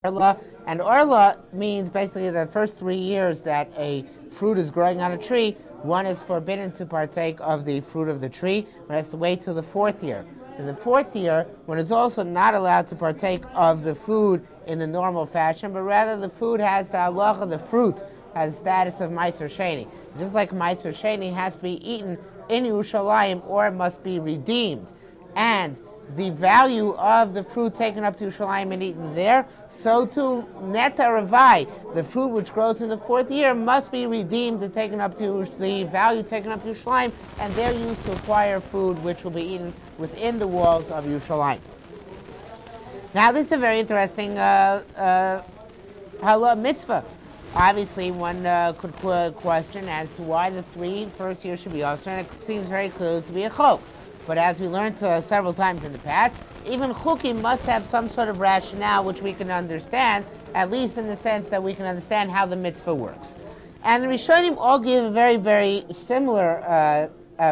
Orla, and orla means basically the first 3 years that a fruit is growing on a tree, one is forbidden to partake of the fruit of the tree, one has to wait till the 4th year. In the 4th year, one is also not allowed to partake of the food in the normal fashion, but rather the food has the halacha, the fruit has status of Meiser Sheni. Just like Meiser Sheni has to be eaten in Yerushalayim or it must be redeemed. And the value of the fruit taken up to Yerushalayim and eaten there, so too Neta Ravai, the fruit which grows in the 4th year, must be redeemed and taken up to the value taken up to Yerushalayim, and they're used to acquire food which will be eaten within the walls of Yerushalayim. Now, this is a very interesting halal mitzvah. Obviously, one could question as to why the 3 first years should be also, and it seems very clear to be a chok. But as we learned several times in the past, even chukim must have some sort of rationale which we can understand, at least in the sense that we can understand how the mitzvah works. And the Rishonim all give a very, very similar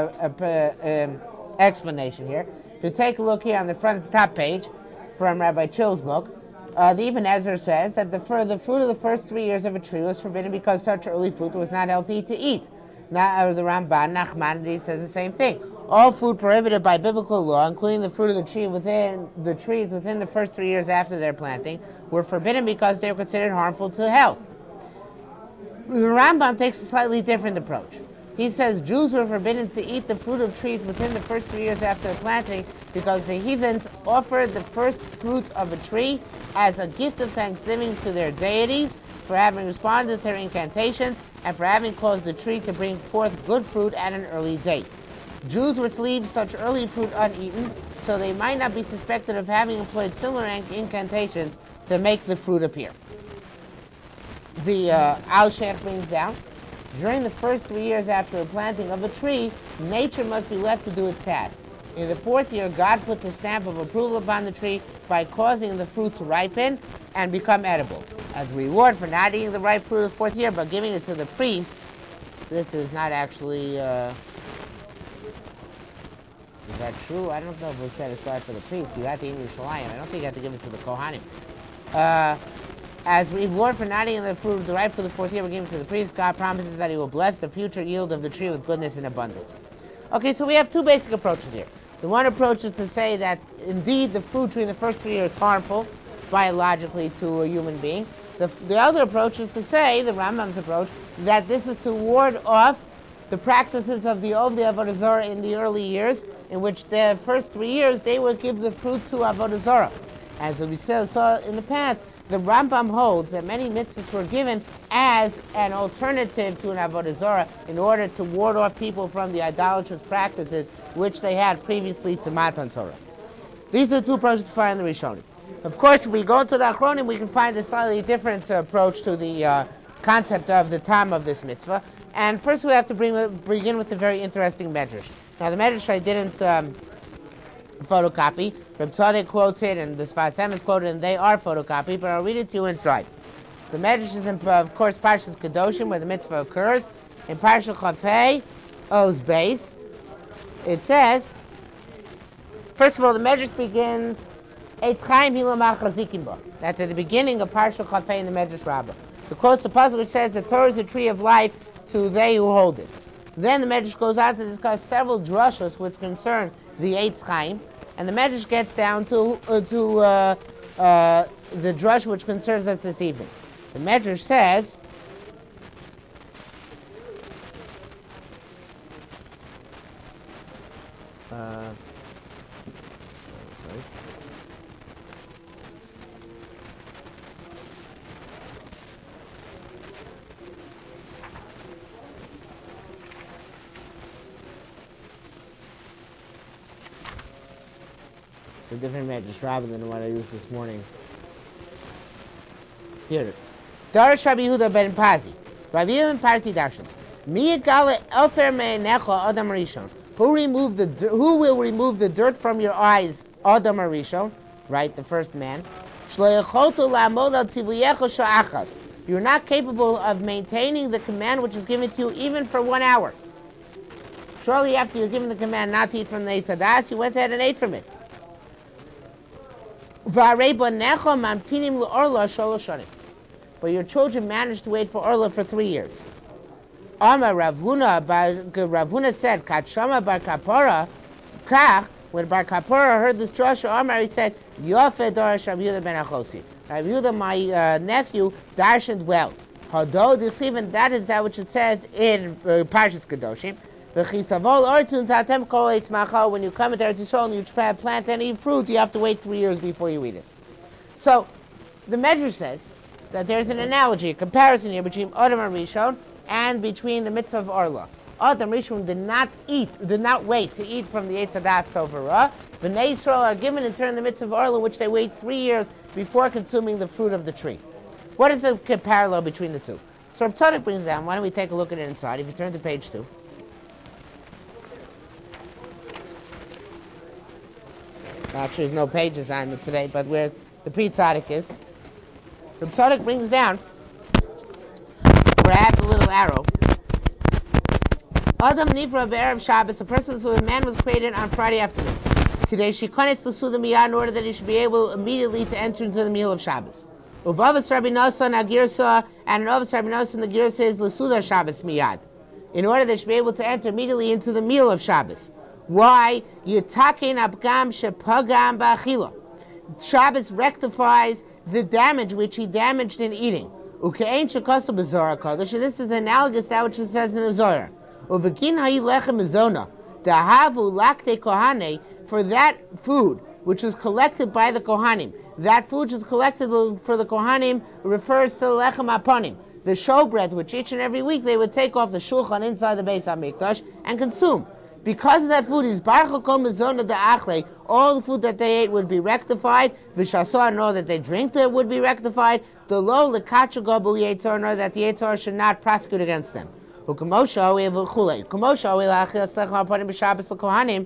explanation here. If you take a look here on the front top page from Rabbi Chill's book, the Ibn Ezra says that the fruit of the first 3 years of a tree was forbidden because such early fruit was not healthy to eat. Now, the Ramban, Nachmanides, says the same thing. All food prohibited by biblical law, including the fruit of the tree within the trees within the first 3 years after their planting, were forbidden because they were considered harmful to health. The Rambam takes a slightly different approach. He says Jews were forbidden to eat the fruit of trees within the first 3 years after planting because the heathens offered the first fruit of a tree as a gift of thanksgiving to their deities for having responded to their incantations and for having caused the tree to bring forth good fruit at an early date. Jews were to leave such early fruit uneaten so they might not be suspected of having employed similar incantations to make the fruit appear. The Al-Sheikh brings down, during the first 3 years after the planting of a tree, nature must be left to do its task. In the 4th year, God puts a stamp of approval upon the tree by causing the fruit to ripen and become edible. As a reward for not eating the ripe fruit of the 4th year, but giving it to the priests, this is not actually, is that true? I don't know if it was set aside for the priest. You have to eat Yerushalayim. I don't think you have to give it to the Kohanim. As reward for not eating the fruit of the ripe for the 4th year, we're giving to the priest. God promises that he will bless the future yield of the tree with goodness and abundance. Okay, so we have 2 basic approaches here. The one approach is to say that indeed the fruit tree in the first 3 years is harmful biologically to a human being. The other approach is to say, the Rambam's approach, that this is to ward off the practices of the Ovdei Avodah Zarah in the early years, in which the first 3 years they would give the fruit to Avodah Zarah. As we saw in the past, the Rambam holds that many mitzvahs were given as an alternative to an Avodah Zarah in order to ward off people from the idolatrous practices which they had previously to Matan Torah. These are the 2 approaches to find the Rishonim. Of course, if we go to the Achronim, we can find a slightly different approach to the concept of the time of this mitzvah. And first we have to begin with a very interesting medrash. Now the medrash I didn't photocopy. Reb Tzadok quotes it, and the Sfas Emes is quoted, and they are photocopied, but I'll read it to you inside. The medrash is, of course, Parshas Kedoshim, where the mitzvah occurs. In Parshas Chafei, Oz Beis, it says, first of all, the medrash begins, Eitz Chaim Hilamach Chazikim Bo. That's at the beginning of Parshas Chafei in the Medrash Rabbah. The quotes the puzzle which says, the Torah is the tree of life to they who hold it. Then the Medrash goes on to discuss several drushas which concern the Eitz Chaim, and the Medrash gets down to the drush which concerns us this evening. The Medrash says, it's a different Medrash Rabbah than what I used this morning. Here it is. Darash Rabbi Yehuda ben Pazi. Rabbi Yehuda ben Pazi darshans. Mi yigale elfer me'enecha Adam Rishon. Who will remove the dirt from your eyes, Adam Rishon? Right, the first man. Shlo yecholtu la'amod al tzivuyecha sha'achas. You're not capable of maintaining the command which is given to you even for 1 hour. Shortly after you're given the command not to eat from the Eitz Hadas, you went ahead and ate from it. But your children managed to wait for Orla for 3 years. Amar Ravuna said, Katshama bar Kapora, Kach, when Bar Kapora heard this drasha, Amar, he said, Yofe Darash Rav Yehuda ben Achosi. Rav Yehuda, my nephew, darshaned well. Hado Disivan, that is that which it says in Parshas Kedoshim. When you come into Eretz Yisrael and you plant any fruit, you have to wait 3 years before you eat it. So, the Medrash says that there's an analogy, a comparison here between Adam Rishon and between the mitzvah of Orla. Adam Rishon did not wait to eat from the Eitz Hadas Tov Ra. Bnei Yisrael are given in turn the mitzvah of Orla, which they wait 3 years before consuming the fruit of the tree. What is the parallel between the two? So Rav Tzadok brings down, why don't we take a look at it inside, if you turn to page 2. Actually, there's no pages on it today, but where the Pri Tzadok is. Rav Tzadok brings down, where I have the little arrow, Adam Nifra B'Erev Shabbos, a man was created on Friday afternoon. K'dei shekonetz l'suda miyad, in order that he should be able immediately to enter into the meal of Shabbos. Uvavas Rabbi Nosson Agirsa, and Uvavas Rabbi Nosson the Girsa is l'suda Shabbos miyad, in order that they should be able to enter immediately into the meal of Shabbos. Why? Yitakin abgam shepagam ba'achila. Shabbos rectifies the damage which he damaged in eating. Ukein shekasa b'Zohar Kodesh. This is analogous to that which it says in the Zohar. Uvekin ha'i lechem mizona dahavu lakte kohane, for that food which is collected by the kohanim. That food which is collected for the kohanim refers to the lechem aponim, the showbread which each and every week they would take off the shulchan inside the Beis HaMikdash and consume. Because of that food is baruch kol mizona da'achle, all the food that they ate would be rectified. V'shasor, and all that they drink would be rectified. The lo lekacha gobu yetzor, in order that the yetzor should not prosecute against them. U'kamosha oiv v'chulei. Kamosha oiv la'achil lechem aponim b'Shabbos l'kohanim.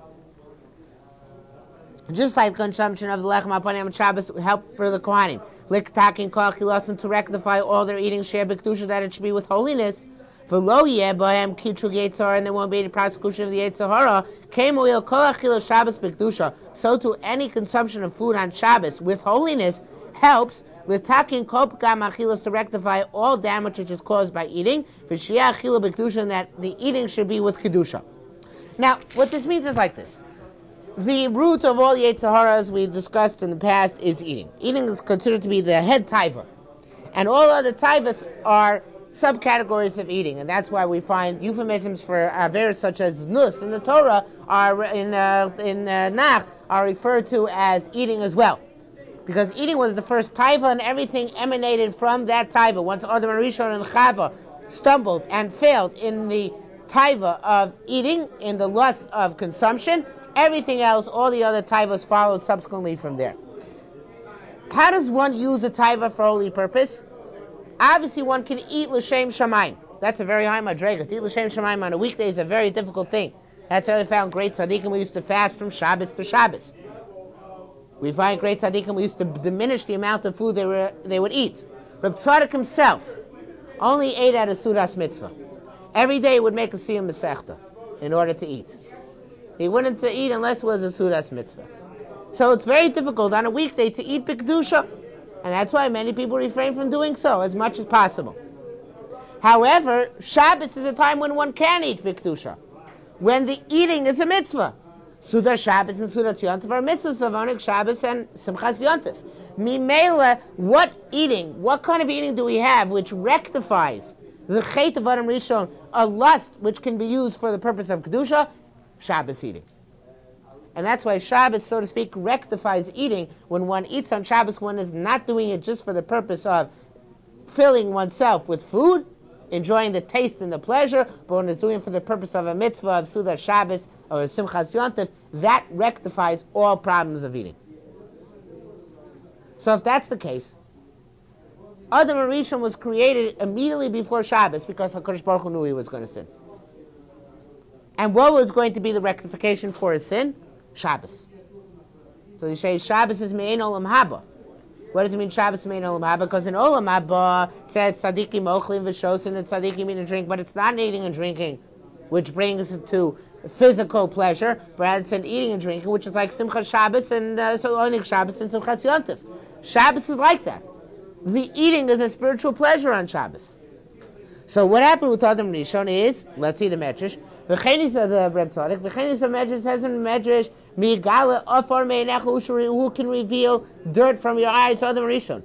Just like the consumption of the lechem aponim on Shabbos help for the kohanim. Liktakin kol chilasim, to rectify all their eating share b'kedusha, that it should be with holiness. V'lo yeh b'hem kitrug yetzor, and there won't be any prosecution of the Yetzer Hara. Kemo il kol achila Shabbos b'kedusha. So to any consumption of food on Shabbos with holiness helps l'takin kol pgam achilas, to rectify all damage which is caused by eating. V'shiyah achila b'kedusha, and that the eating should be with kedusha. Now, what this means is like this. The root of all Yetzer Hara, as we discussed in the past, is eating. Eating is considered to be the head taiva. And all other taivas are subcategories of eating, and that's why we find euphemisms for averos such as nus in the Torah are in Nach are referred to as eating as well, because eating was the first taiva, and everything emanated from that taiva. Once Adam Rishon and Chava stumbled and failed in the taiva of eating, in the lust of consumption, everything else, all the other taivas followed subsequently from there. How does one use a taiva for holy purpose? Obviously, one can eat l'shem shamayim. That's a very high madrega. To eat l'shem shamayim on a weekday is a very difficult thing. That's how we found great tzaddikim. We used to fast from Shabbos to Shabbos. We find great tzaddikim. We used to diminish the amount of food they would eat. Reb Tzadok himself only ate at a sudas mitzvah. Every day he would make a siyum masechta in order to eat. He wouldn't eat unless it was a sudas mitzvah. So it's very difficult on a weekday to eat b'kedusha. And that's why many people refrain from doing so as much as possible. However, Shabbos is a time when one can eat b'kedusha, when the eating is a mitzvah. Sudas Shabbos and Sudas Yontif are mitzvahs of Oneg Shabbos and Simchas Yontif. Mimela, what kind of eating do we have which rectifies the chet of Adam Rishon, a lust which can be used for the purpose of kedusha? Shabbos eating. And that's why Shabbos, so to speak, rectifies eating. When one eats on Shabbos, one is not doing it just for the purpose of filling oneself with food, enjoying the taste and the pleasure, but one is doing it for the purpose of a mitzvah of Sudas Shabbos or Simchas Yontif. That rectifies all problems of eating. So if that's the case, Adam Rishon was created immediately before Shabbos because HaKadosh Baruch Hu knew he was going to sin. And what was going to be the rectification for his sin? Shabbos. So you say Shabbos is Me'ein Olam Haba. What does it mean Shabbos is Me'ein Olam Haba? Because in Olam Haba it says Tzadikim Ochlim V'Shosin, and Tzadikim eat and drink, but it's not eating and drinking which brings it to physical pleasure, rather than eating and drinking, which is like Simcha Shabbos and so Onig Shabbos and Simchas Yontif. Shabbos is like that. The eating is a spiritual pleasure on Shabbos. So what happened with Adam Rishon is, let's see the Medrash. V'chenis of the Reb Tzadok. V'chenis of Medrash says in the Medrash, Migala Afar Meinecha, who can reveal dirt from your eyes, Adam Rishon.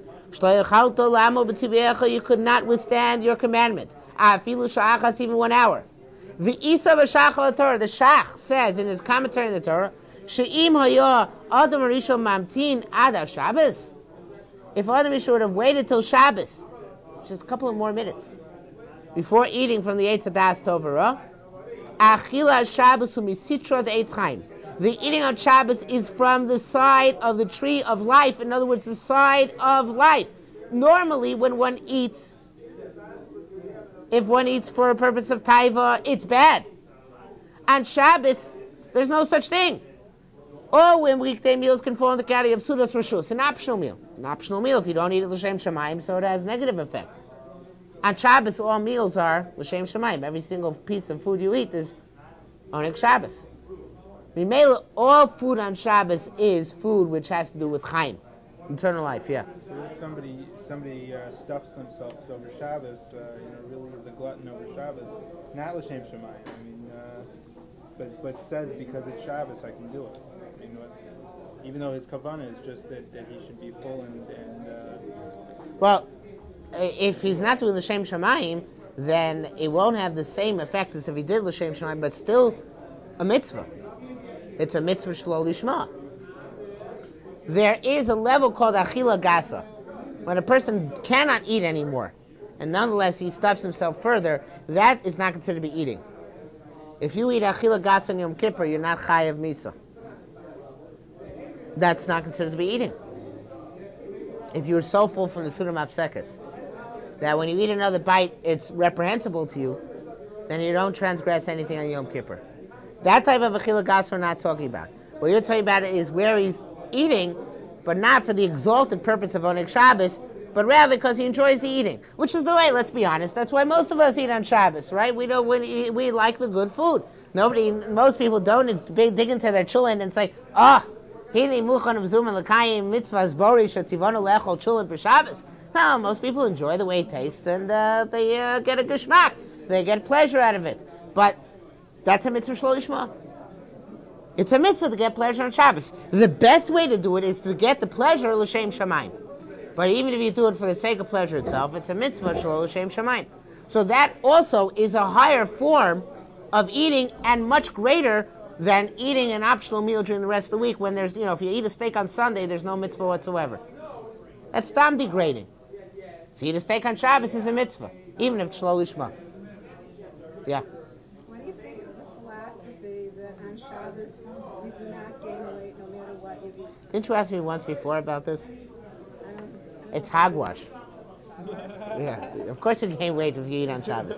You could not withstand your commandment. Even 1 hour. The Shach says in his commentary on the Torah, She'im haya Adam Rishon mamtin ad Shabbos. If Adam Rishon would have waited till Shabbos, just a couple of more minutes, before eating from the Eitz Hadas Tovara, Achila Shabbos u'misitra the Eitz Chaim. The eating on Shabbos is from the side of the tree of life. In other words, the side of life. Normally, when one eats, if one eats for a purpose of taiva, it's bad. On Shabbos, there's no such thing. Or when weekday meals can fall in the category of sudas reshus, an optional meal. An optional meal, if you don't eat it l'shem shamayim, so it has negative effect. On Shabbos, all meals are l'shem shamayim. Every single piece of food you eat is oneg Shabbos. Remember, all food on Shabbos is food which has to do with chaim, eternal life. Yeah. So if somebody stuffs themselves over Shabbos, really is a glutton over Shabbos, not l'shem shamayim. I mean, but says because it's Shabbos I can do it. I mean, even though his kavanah is just that he should be full and Well, if he's not doing l'shem shamayim, then it won't have the same effect as if he did l'shem shamayim, but still a mitzvah. It's a mitzvah shlo lishma. There is a level called achila gasa, when a person cannot eat anymore, and nonetheless he stuffs himself further. That is not considered to be eating. If you eat achila gasa on Yom Kippur, you're not chayav misa. That's not considered to be eating. If you're so full from the Suda Mafsekes that when you eat another bite, it's reprehensible to you, then you don't transgress anything on Yom Kippur. That type of achila gas we're not talking about. What you're talking about is where he's eating, but not for the exalted purpose of Oneg Shabbos, but rather because he enjoys the eating. Which is the way, let's be honest, that's why most of us eat on Shabbos, right? We like the good food. Most people don't dig into their chulin and say, hini muchan of zum and l'kayim mitzvahs bori shetzivonu lechol chulin b'Shabbos. No, most people enjoy the way it tastes and they get a geschmack. They get pleasure out of it. But that's a mitzvah shlo lishma. It's a mitzvah to get pleasure on Shabbos. The best way to do it is to get the pleasure l'shem shamayim. But even if you do it for the sake of pleasure itself, it's a mitzvah shlo l'shem shamayim. So that also is a higher form of eating and much greater than eating an optional meal during the rest of the week when there's, if you eat a steak on Sunday, there's no mitzvah whatsoever. That's stam degrading. To eat a steak on Shabbos is a mitzvah, even if it's shlo lishma. Yeah. What do you think of the philosophy that on Shabbos you do not gain weight no matter what you eat? Didn't you ask me once before about this? It's hogwash. Yeah, of course you gain weight if you eat on Shabbos.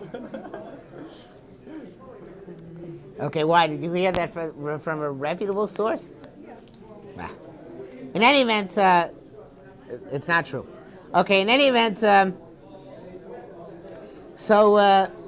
Okay, why? Did you hear that from a reputable source? Nah. In any event, it's not true. Okay, in any event, so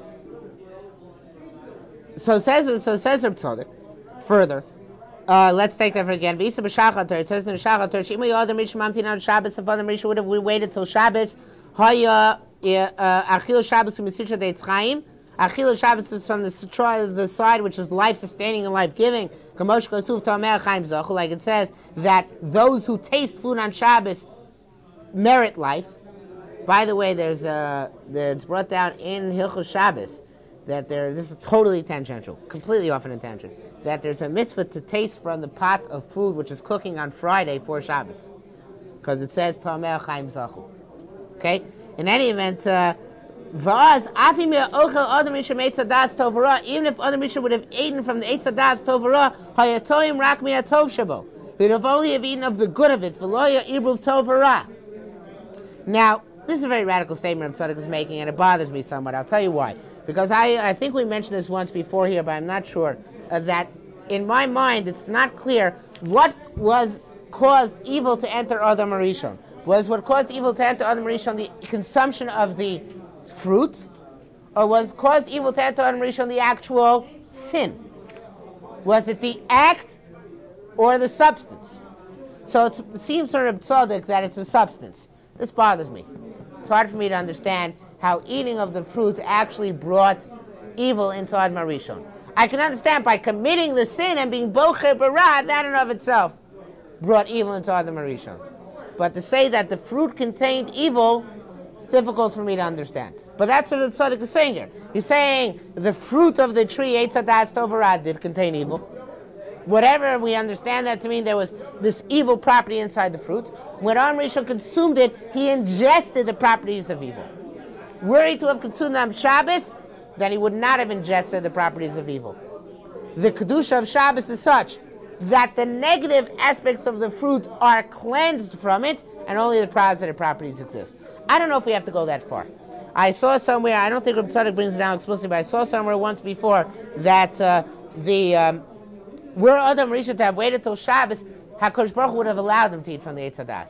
says Reb Tzadok further. Let's take that for again. It says in the Shachat Torah, Shimei Adam Rishon Mamtin on Shabbos. If Adam Rishon would have waited till Shabbos, Haya Achil Shabbos u'Mitzitra Eitz Chaim. Achil Shabbos is from the side which is life-sustaining and life-giving. Like it says that those who taste food on Shabbos merit life. By the way, it's brought down in Hilchos Shabbos that this is totally tangential, completely off on a tangent, that there's a mitzvah to taste from the pot of food which is cooking on Friday for Shabbos. Because it says, Tameh Chaim Zachu. Okay? In any event, even if Adam Rishon would have eaten from the Eitz Hadas Tovara, Hayatoim Rak Mi'atov Shabo. He would have only eaten of the good of it. V'lo Ya'ibruv Tovara. Now, this is a very radical statement Reb Tzadok is making, and it bothers me somewhat. I'll tell you why. Because I think we mentioned this once before here, but I'm not sure, that in my mind it's not clear what caused evil to enter Adam Rishon. Was what caused evil to enter Adam Rishon the consumption of the fruit, or was caused evil to enter Adam Rishon the actual sin? Was it the act or the substance? So it seems sort of tzaddik that it's a substance. This bothers me. It's hard for me to understand how eating of the fruit actually brought evil into Adam Rishon. I can understand by committing the sin and being bocher bara, that in of itself brought evil into Adam Rishon. But to say that the fruit contained evil, it's difficult for me to understand. But that's what the tzaddik is saying here. He's saying the fruit of the tree, Eitz Hadas Tov Hara, did contain evil. Whatever we understand that to mean, there was this evil property inside the fruit. When Adam Rishon consumed it, he ingested the properties of evil. Were he to have consumed them Shabbos, then he would not have ingested the properties of evil. The Kedusha of Shabbos is such that the negative aspects of the fruit are cleansed from it, and only the positive properties exist. I don't know if we have to go that far. I saw somewhere, I don't think Reb Tzadok brings it down explicitly, but I saw somewhere once before that were Adam Rishon to have waited till Shabbos, HaKadosh Baruch Hu would have allowed them to eat from the Eitz Hadas.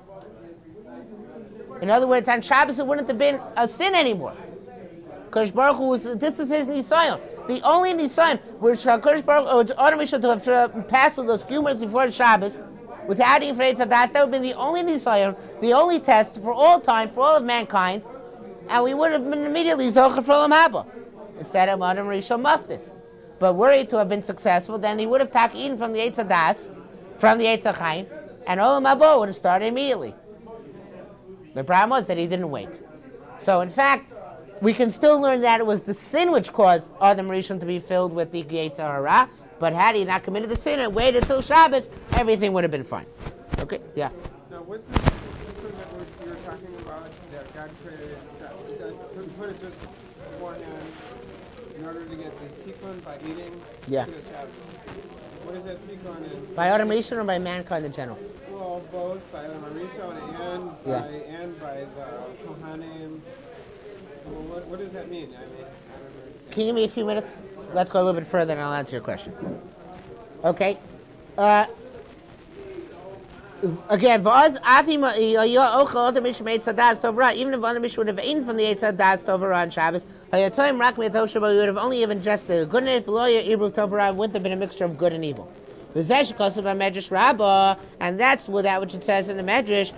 In other words, on Shabbos it wouldn't have been a sin anymore. HaKadosh Baruch Hu this is his Nisayon. The only Nisayon which HaKadosh Baruch Hu, Adam Rishon to have passed those few minutes before Shabbos, without eating from Eitz Hadas, that would have been the only Nisayon, the only test for all time, for all of mankind, and we would have been immediately Zocher for Olam Haba. Instead of Adam Rishon muffed it. But were he to have been successful, then he would have eaten from the Eitz Hadas, from the Eitz HaChaim, and Olam Haba would have started immediately. The problem was that he didn't wait. So in fact, we can still learn that it was the sin which caused Adam Rishon to be filled with the Eitz Hara, but had he not committed the sin and waited till Shabbos, everything would have been fine. Okay, yeah. Now, what's the thing that you were talking about that God created, that put it just beforehand in order to get this tikkun by eating to the Shabbos? What is that tikkun in? By Adam Rishon or by mankind in general? Well, both by Adam Rishon and by the Kohanim. Well, what does that mean? I don't understand. Can you give me a few minutes? Let's go a little bit further and I'll answer your question. Okay. Again, even if Adam Rishon would have eaten from the Eitz Hadas Tov Hara on Shabbos, he would have only even ingested good and evil. Wouldn't have been a mixture of good and evil. And that's that which it says in the Medrash.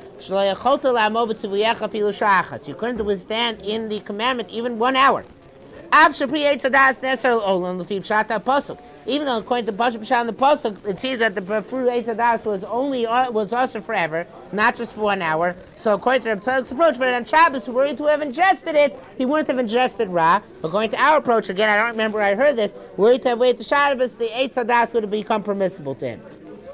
You couldn't withstand in the commandment even 1 hour. Even though according to Pasuk Pshat and the Pasuk, it seems that the fruit Eitz Hadas was also forever, not just for 1 hour. So according to Reb Tzadok's approach, but on Shabbos, were he to have ingested it, he wouldn't have ingested Ra. According to our approach, again, I don't remember where I heard this, were he to have waited to Shabbos, the Eitz Hadas would have become permissible to him.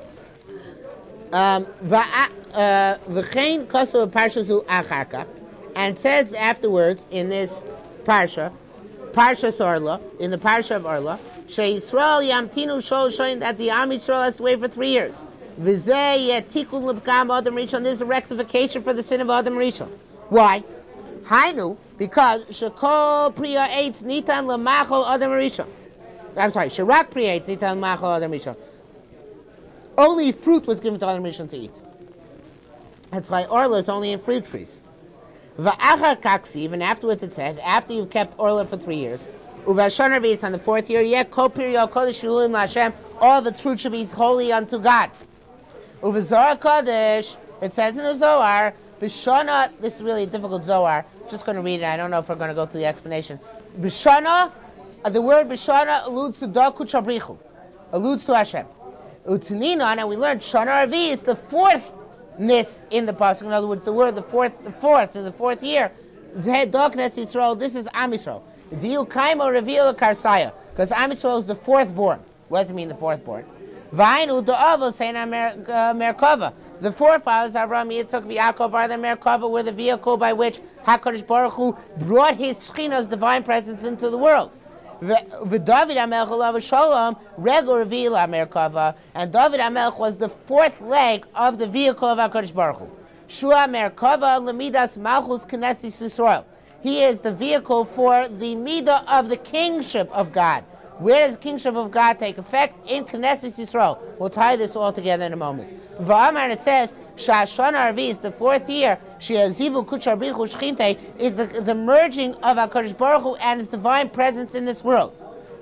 And says afterwards in this Parsha Orla, in the Parsha of Orla, Yisrael Yamtinu Shol showing that the Am Yisrael has to wait for 3 years. This is a rectification for the sin of Adam Rishon. Why? Hainu, because Shekol Priya Eitz Nitan Lamachol Adam Rishon. I'm sorry, Shirak Priya Eitz Nitan Lamachol Adam Rishon. Only fruit was given to Adam Rishon to eat. That's why Orla is only in fruit trees. Va'achar kaksi, even afterwards it says, after you've kept Orla for 3 years, Uvashon Revis on the 4th year, yet Kopir Yokodesh Shulim Lashem, all of its fruit should be holy unto God. Uvazor Kodesh, it says in the Zohar, Bishana, this is really a difficult Zohar, just going to read it, I don't know if we're going to go through the explanation. Bishana, the word Bishana alludes to Daku Chabrichu, alludes to Hashem. Utninon, and we learned Shana Revi is the 4thness in the pasuk. In other words, the word the fourth in the 4th year. Zeh Doknes Yisrael, this is Am Yisrael. Diu Kaimo reveal Karsaya, because Am Yisrael is the 4th born. What does it mean, the 4th born? Vainu Do'avo Seina Merkava. The forefathers, Avraham, Yitzchak, Yaakov, are the Merkava, were the vehicle by which HaKadosh Baruch Hu brought his Shechina's divine presence into the world. David HaMelech Olav Shalom, Rego Reveal Merkava, and David HaMelech was the 4th leg of the vehicle of HaKadosh Baruch Hu. Shua Merkava Lemidas Malchus Knesset Yisrael. He is the vehicle for the midah of the kingship of God. Where does the kingship of God take effect? In Knesset Yisrael. We'll tie this all together in a moment. V'amar, it says, Shashon Arvi is the 4th year. She'azivu kucharbichu shchinte is the merging of HaKadosh Baruch Hu and His divine presence in this world.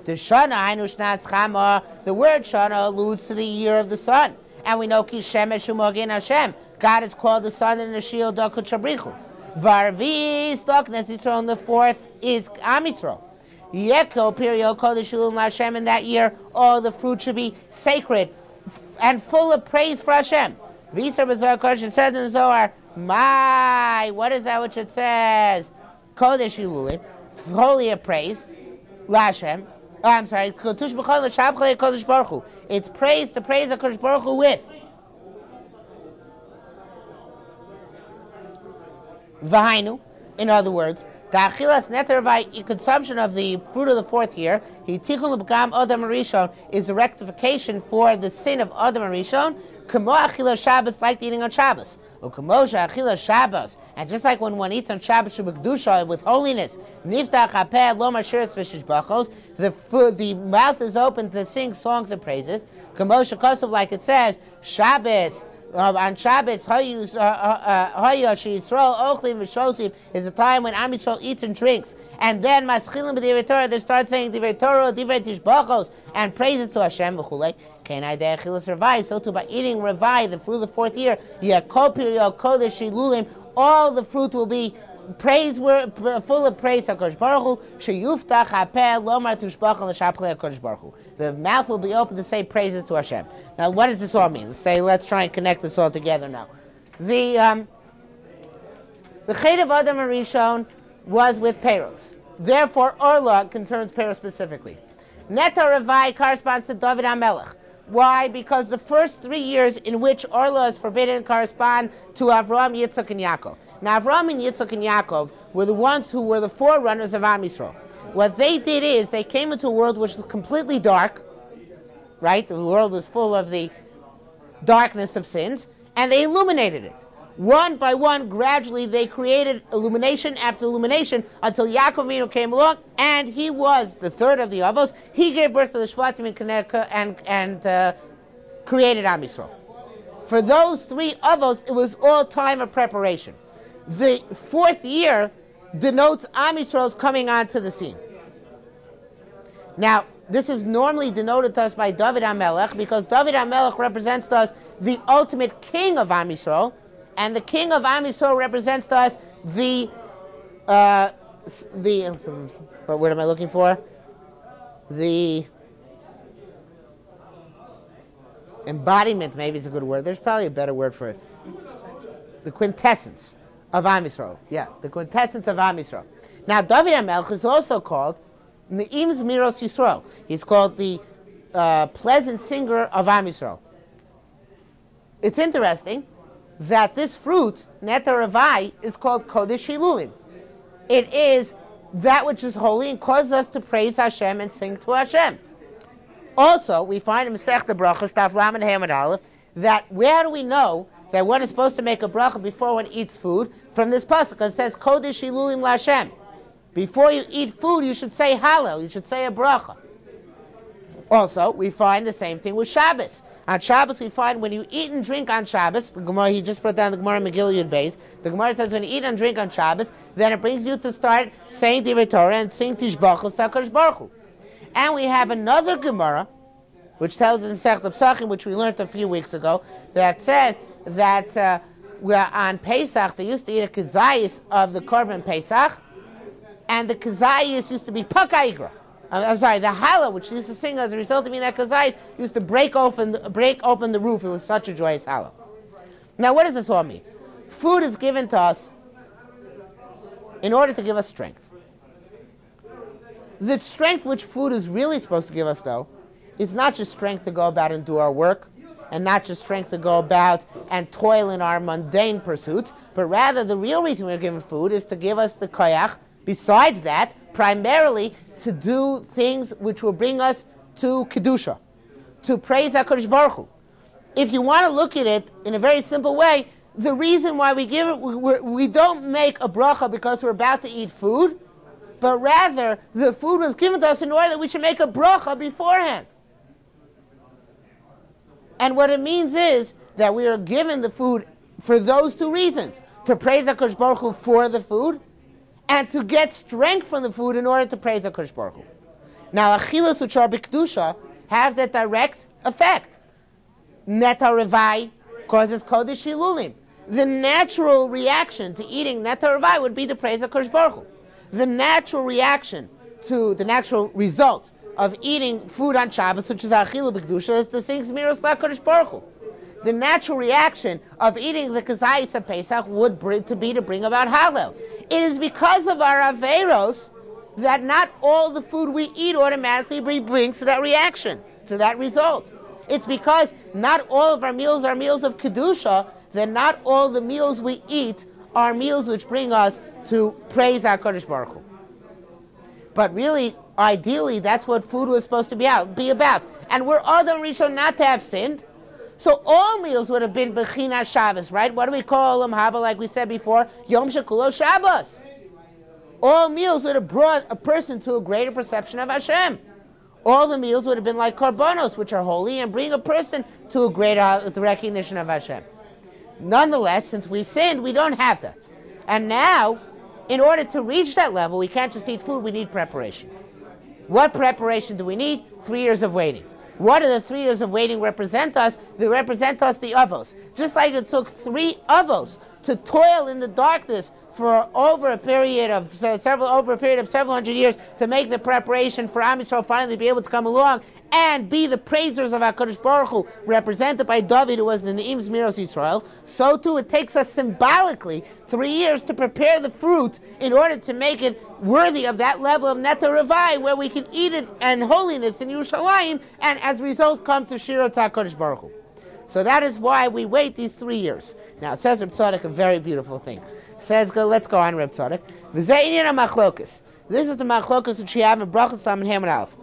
The Shana Hainu Shnas Chama, the word Shana alludes to the year of the sun. And we know Ki Shemesh Umogin Hashem. God is called the sun in the Shield Dokut Shabrichu. Varvi Stoknes Yisrael, and the fourth is Am Yisrael. Yeko Period Kodesh Ilum Hashem, in that year all the fruit should be sacred and full of praise for Hashem. Visa Bazar Kodesh, it says in the Zohar, my, what is that which it says? Kodesh Ilulim, holy of praise, Lashem. Oh, I'm sorry, Kodesh Baruch Hu. It's praise to praise the Kodesh Baruch Hu with. Vahainu, in other words, the achilas neter consumption of the fruit of the fourth year, he tikkun l'bgam Adam Rishon, is a rectification for the sin of Adam Rishon. Kamo achilas Shabbos, like eating on Shabbos. Ukamosha achilas Shabbos, and just like when one eats on Shabbos shubakdusha with holiness, niftach hapeh lo mashiras v'shishbachos, the mouth is open to sing songs of praises. Kamosha kosov, like it says, Shabbos. On Shabbos, is a time when Am Yisrael eats and drinks, and then Maschilim b'divrei Torah, they start saying divrei Torah, divrei tishbachos, and praises to Hashem v'chulei. Kenai de'achilas revai, so too by eating revai, the fruit of the fourth year, yakopir yakodesh shilulim, all the fruit will be full of praise to HaKadosh Baruch Hu. Sheyuftach hapeh lomar tushbachol l'shapchlei HaKadosh Baruch Hu. The mouth will be open to say praises to Hashem. Now, what does this all mean? Let's try and connect this all together now. The Chet of Adam Rishon was with Peros. Therefore, Orla concerns Peros specifically. Neta Revai corresponds to David HaMelech. Why? Because the first 3 years in which Orla is forbidden correspond to Avraham, Yitzchak, and Yaakov. Now, Avraham and Yitzchak and Yaakov were the ones who were the forerunners of Am Yisrael. What they did is they came into a world which was completely dark, right? The world was full of the darkness of sins, and they illuminated it. One by one, gradually, they created illumination after illumination until Yaakov Avinu came along, and he was the third of the Avos. He gave birth to the Shvatim and created Am Yisrael. For those 3 Avos, it was all time of preparation. The fourth year denotes Am Yisrael's coming onto the scene. Now, this is normally denoted to us by David HaMelech, because David HaMelech represents to us the ultimate king of Am Yisrael, and the king of Am Yisrael represents to us the what word am I looking for? The embodiment, maybe is a good word. There's probably a better word for it. The quintessence of Am Yisrael. Yeah, the quintessence of Am Yisrael. Now, David HaMelech is also called Ne'im Zmiros Yisrael. He's called the pleasant singer of Am Yisrael. It's interesting that this fruit, Neta Revai, is called Kodesh Hilulim. It is that which is holy and causes us to praise Hashem and sing to Hashem. Also, we find in Masechta Brachos, Daf Lamed Hamad Aleph, that where do we know that one is supposed to make a bracha before one eats food? From this pasuk, because it says Kodesh Hilulim LaHashem. Before you eat food, you should say Hallel, you should say a bracha. Also, we find the same thing with Shabbos. On Shabbos, we find when you eat and drink on Shabbos, the Gemara, he just put down the Gemara Megillah Yud Beis, the Gemara says when you eat and drink on Shabbos, then it brings you to start saying Divrei Torah and sing Tishbachos to HaKadosh Baruch Hu. And we have another Gemara, which tells us in Masechta Pesachim, which we learned a few weeks ago, that says that on Pesach, they used to eat a kazayis of the Korban Pesach, and the kazayis used to be pakaigra. I'm sorry, the Hallel, which they used to sing as a result of being that kazayis, used to break open the roof. It was such a joyous Hallel. Now, what does this all mean? Food is given to us in order to give us strength. The strength which food is really supposed to give us, though, is not just strength to go about and do our work, and not just strength to go about and toil in our mundane pursuits, but rather the real reason we're given food is to give us the koyach, besides that, primarily to do things which will bring us to Kedusha, to praise HaKadosh Baruch Hu. If you want to look at it in a very simple way, the reason why we give it, we don't make a bracha because we're about to eat food, but rather the food was given to us in order that we should make a bracha beforehand. And what it means is that we are given the food for those 2 reasons: to praise HaKadosh Baruch Hu for the food, and to get strength from the food in order to praise HaKadosh Baruch Hu. Now, achilas which are b'kedusha have that direct effect. Netar revai causes kodesh hilulim. The natural reaction to eating netar revai would be to praise HaKadosh Baruch Hu. The natural reaction to the natural result of eating food on Shabbos, which is achilah b'kedusha, is to sing Zmiros LaKadosh Baruch Hu. The natural reaction of eating the kazayis of Pesach would be to bring about Hallel. It is because of our Averos that not all the food we eat automatically brings to that reaction, to that result. It's because not all of our meals are meals of Kedusha, that not all the meals we eat are meals which bring us to praise our Kodesh Baruch Hu. But really, ideally, that's what food was supposed to be about. And we're Adam Rishon not to have sinned, so all meals would have been Bechina Shabbos, right? What do we call them, Haba, like we said before? Yom Shekulo Shabbos. All meals would have brought a person to a greater perception of Hashem. All the meals would have been like Karbanos, which are holy, and bring a person to a greater recognition of Hashem. Nonetheless, since we sinned, we don't have that. And now, in order to reach that level, we can't just eat food, we need preparation. What preparation do we need? 3 years of waiting. What do the 3 years of waiting represent us? They represent us the Avos. Just like it took 3 Avos to toil in the darkness for over a period of several hundred years to make the preparation for Am Yisrael finally be able to come along and be the praisers of HaKadosh Baruch Hu, represented by David, who was the Ne'im Zmiros Yisrael. So too it takes us symbolically 3 years to prepare the fruit in order to make it worthy of that level of Netar Revai, where we can eat it and holiness in Yerushalayim, and as a result come to Shirat HaKadosh Baruch Hu. So that is why we wait these 3 years. Now it says Reb Tzadok a very beautiful thing. It says, let's go on, Reb Tzadok. V'zeh inyan ha-machlokas. This is the machlokas which we have in Brachos Lamed Hem and Aleph.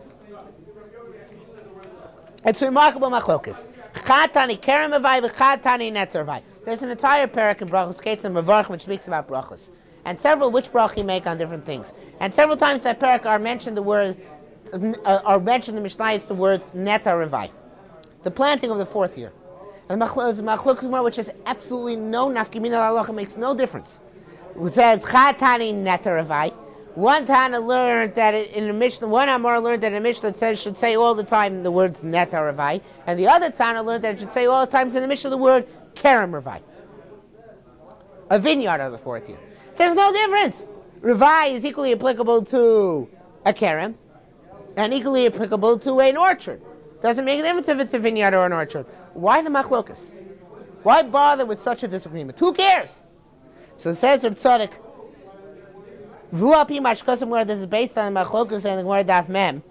It's a remarkable machlokas. Chatani kerem avai v'chatani netar avai. There's an entire parak in Brachos Ketz and Mevarchim which speaks about brachos, and several which brach you make on different things. And several times in that parak are mentioned the word, are mentioned in the Mishnah, it's the words netar avai, the planting of the 4th year. And the machlokas which has absolutely no nafkamina halacha, makes no difference. It says chatani netar avai. One Tana learned that in the Mishnah, one Amar learned that in the Mishnah it says should say all the time the words netar avai, and the other Tana learned that it should say all the times in the Mishnah the word kerem revai, a vineyard of the 4th year. There's no difference. Revai is equally applicable to a kerem and equally applicable to an orchard. Doesn't make a difference if it's a vineyard or an orchard. Why the machlokas? Why bother with such a disagreement? Who cares? So it says Reb Tzadok, where this is based on the machlokas and the Gemara Daf Mem.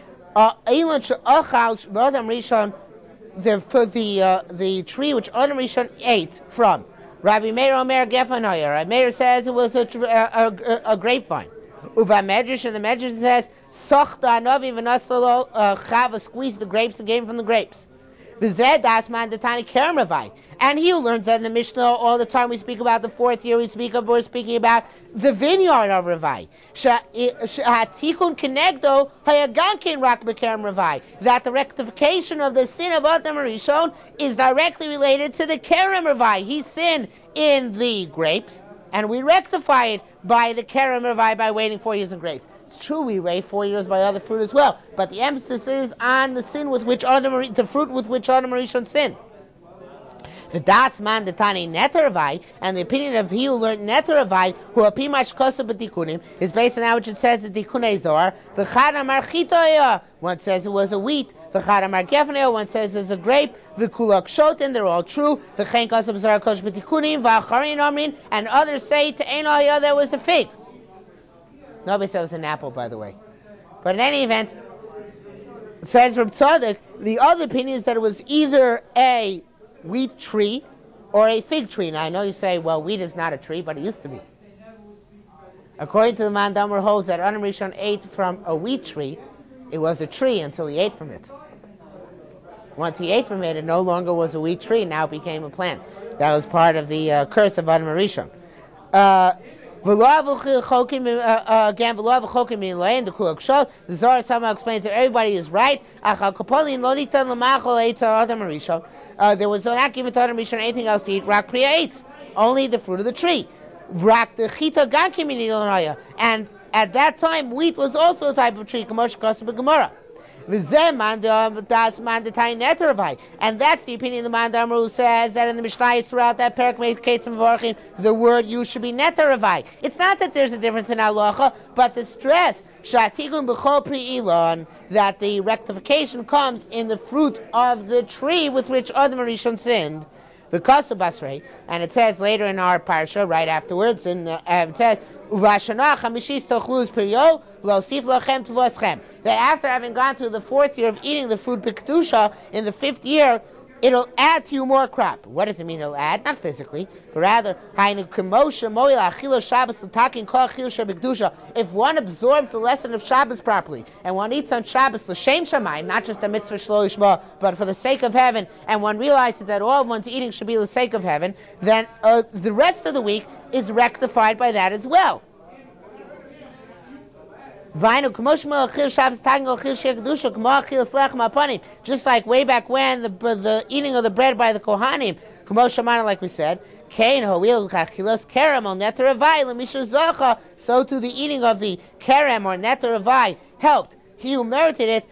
The tree which Adam Rishon ate from. Rabbi Meir Omer Gefanoyer. Rabbi Meir says it was a grapevine. Uva Medrash, and the Medrash says Sochta Anovi V'Naslalo Chava squeezed the grapes and gave him from the grapes. V'zeh dasman detani kerem revai. And he learns that in the Mishnah all the time we speak about the 4th year, we're speaking about the vineyard of Revai. Ha'tikun kenegdo hayagankin rak b'kerem Revai. That the rectification of the sin of Adam Rishon is directly related to the kerem Revai. He sinned in the grapes, and we rectify it by the kerem Revai by waiting 4 years in grapes. It's true we wait 4 years by other fruit as well, but the emphasis is on the sin with which the fruit with which Adam Rishon sinned. V'das man detani netar avai, and the opinion of he who learned netar avai, who apimash kosa b'tikunim, is based on that which it says the tikunei zohar. V'chad amar chitoya, one says it was a wheat. V'chad amar gefneo, one says it's a grape. V'kulak shotin, they're all true. V'chein kosa b'zohar kosh b'tikunim. V'acharin omrin, and others say to ein oya there was a fig. Nobody says it was an apple, by the way. But in any event, it says Reb Tzadok, the other opinion is that it was either a wheat tree or a fig tree. Now I know you say, well, wheat is not a tree, but it used to be. According to the man Damer holds that Adam Rishon ate from a wheat tree, it was a tree until he ate from it. Once he ate from it, it no longer was a wheat tree, now it became a plant. That was part of the curse of Adam Rishon. Again, the Zohar somehow explains that everybody is right. There was not given to Adam Rishon anything else to eat. Rak Priya ate only the fruit of the tree. Rak the Chita Gankim, and at that time, wheat was also a type of tree, Kamosh Kosa B'Gemara. And that's the opinion of the Man Damar, who says that in the Mishnah throughout that parak, the word you should be neteravai. It's not that there's a difference in halacha, but the stress that the rectification comes in the fruit of the tree with which Adam Rishon sinned. Because of Basrei, and it says later in our parsha, right afterwards, it says that after having gone through the 4th year of eating the fruit B'Kedusha, in the 5th year, it'll add to you more crop. What does it mean it'll add? Not physically, but rather, if one absorbs the lesson of Shabbos properly, and one eats on Shabbos l'shem shamayim, not just a mitzvah shlo yishma, but for the sake of heaven, and one realizes that all of one's eating should be the sake of heaven, then the rest of the week is rectified by that as well. Just like way back when the eating of the bread by the Kohanim, like we said, so too the eating of the kerem or neter avai helped. He who merited it,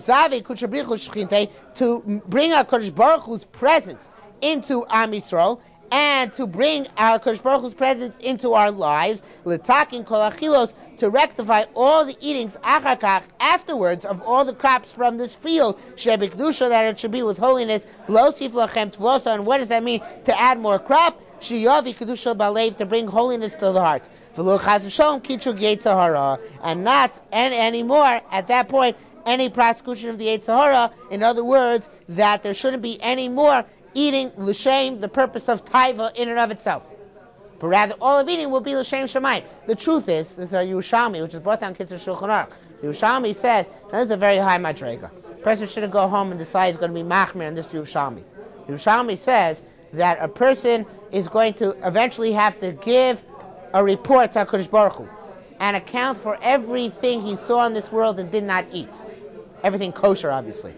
to bring our Kodesh Baruch Hu's presence into Am Yisrael, and to bring our Kodesh Baruch Hu's presence into our lives, l'takin kol achilos, to rectify all the eatings acharkach, afterwards, of all the crops from this field, shebikdusha, that it should be with holiness, losif lachem tvosa. And what does that mean? To add more crop, shiyavi kedusha balev, to bring holiness to the heart, v'lo chas v'sholom kitru yetzer hara, and not anymore at that point any prosecution of the yetzer hara. In other words, that there shouldn't be any more eating l'shem, the purpose of taiva in and of itself, but rather all of eating will be l'shem shamayim. The truth is, this is a Yerushalmi, which is brought down Kitzur Shulchan Aruch. Yerushalmi says, now this is a very high madrega. A person shouldn't go home and decide he's going to be machmir in this Yerushalmi. Yerushalmi says that a person is going to eventually have to give a report to HaKadosh Baruch Hu and account for everything he saw in this world and did not eat. Everything kosher, obviously.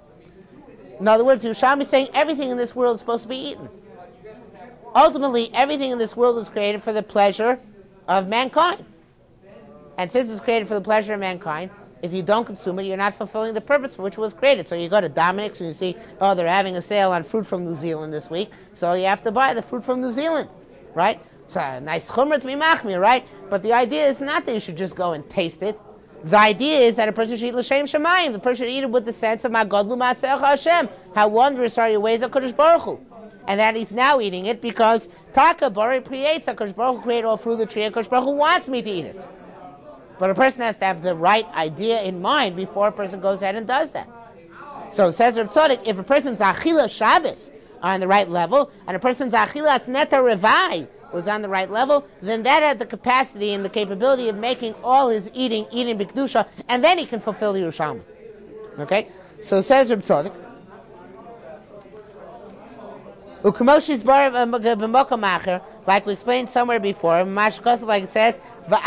In other words, Yerushalmi is saying everything in this world is supposed to be eaten. Ultimately, everything in this world is created for the pleasure of mankind. And since it's created for the pleasure of mankind, if you don't consume it, you're not fulfilling the purpose for which it was created. So you go to Dominic's and you see, oh, they're having a sale on fruit from New Zealand this week, so you have to buy the fruit from New Zealand, right? It's a nice chumrah to be machmir, right? But the idea is not that you should just go and taste it. The idea is that a person should eat l'shem shamayim. The person should eat it with the sense of Magodlu Ma'asecha Hashem. How wondrous are your ways of Kodesh Baruch Hu. And that he's now eating it because Taka Bari creates, Kodesh Baruch Hu created all through the tree, and Kodesh Baruch Hu wants me to eat it. But a person has to have the right idea in mind before a person goes ahead and does that. So it says Reb Tzadok, if a person's Achila Shabbos are on the right level, and a person's Achilas Neta Revai was on the right level, then that had the capacity and the capability of making all his eating B'Kedusha, and then he can fulfill the Yerushalmi. Okay? So it says Reb Tzadok, like we explained somewhere before, like it says,